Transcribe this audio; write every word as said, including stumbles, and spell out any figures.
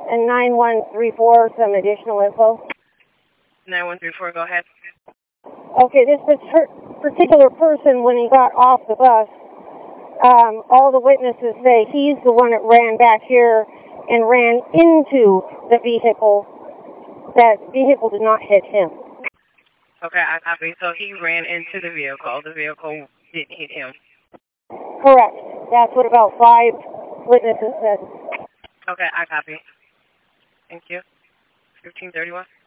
and nine one three four some additional info. nine one three four, go ahead. Okay, this particular person, when he got off the bus, um, all the witnesses say he's the one that ran back here and ran into the vehicle. That vehicle did not hit him. Okay, I copy. So he ran into the vehicle. The vehicle didn't hit him. Correct. That's what about five witnesses said. Okay, I copy. Thank you. fifteen thirty-one.